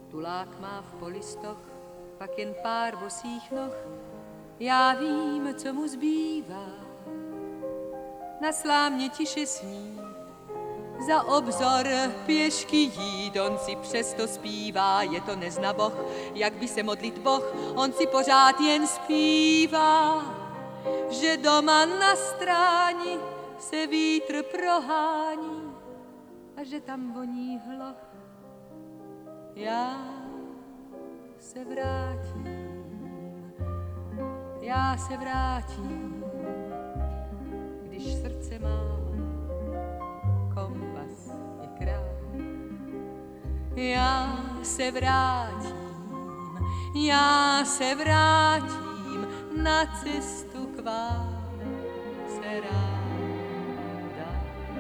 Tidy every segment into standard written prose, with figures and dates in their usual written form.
Tulák má v polistoch pak jen pár bosých noh, já vím, co mu zbývá. Na slámě tiše sní, za obzor pěšky jít, on si přesto zpívá, je to neznaboh, jak by se modlit Boh, on si pořád jen zpívá, že doma na stráni se vítr prohání a že tam voní hloch. Já se vrátím, když srdce má kompas je krát. Já se vrátím na cestu k vám se ráda.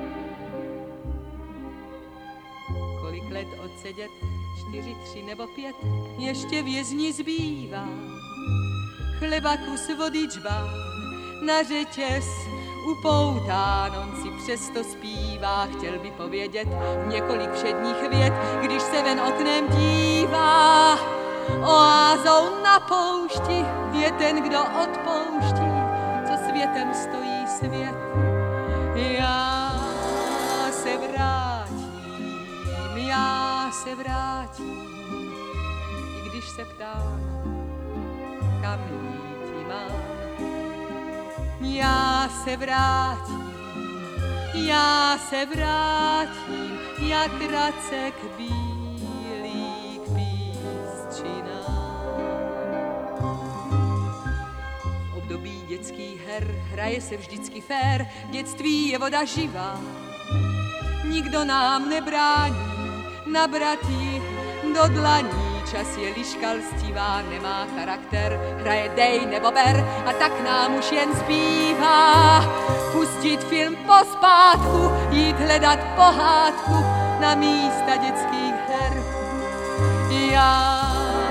Kolik let odsedět, 4, 3 nebo 5, ještě vězni zbývá. Chleba kus vody džbán, na řetěz upoután, on si přesto zpívá, chtěl by povědět několik všedních vět, když se ven oknem dívá. Oázou na poušti je ten, kdo odpouští, co světem stojí svět. Já se vrátím, i když se ptám, kam jít mám. Já se vrátím, jak racek bílý k písčinám. V období dětských her hraje se vždycky fér, dětství je voda živá. Nikdo nám nebrání nabrat jí do dlaní. Čas je liška lstivá, nemá charakter, hraje dej nebo ber a tak nám už jen zbývá pustit film pospátku, jít hledat pohádku na místa dětských her. Já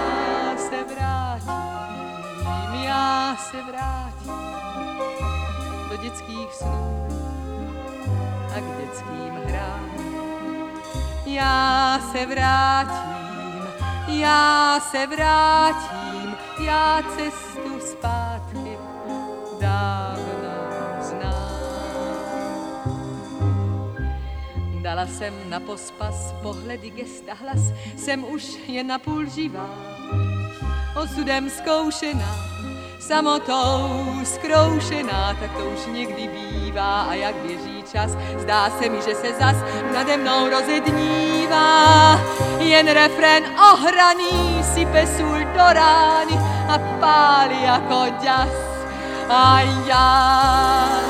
se vrátím do dětských snů a k dětským hrám. Já se vrátím, já cestu zpátky dávno znám. Dala jsem na pospas pohledy, gesta, hlas, jsem už jen napůl živá, osudem zkoušená, samotou zkroušená, tak to už někdy bývá a jak běží čas, zdá se mi, že se zas nade mnou rozednívá. Jen refrén ohraný sype sůl do rány a pálí jako ďas. A já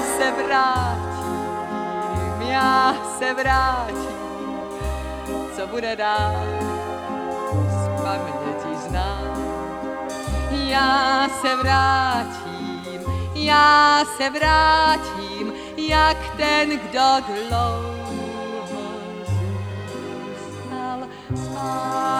se vrátím, co bude dál, z paměti znám. Já se vrátím, jak ten, kdo dlouho zůstal spát.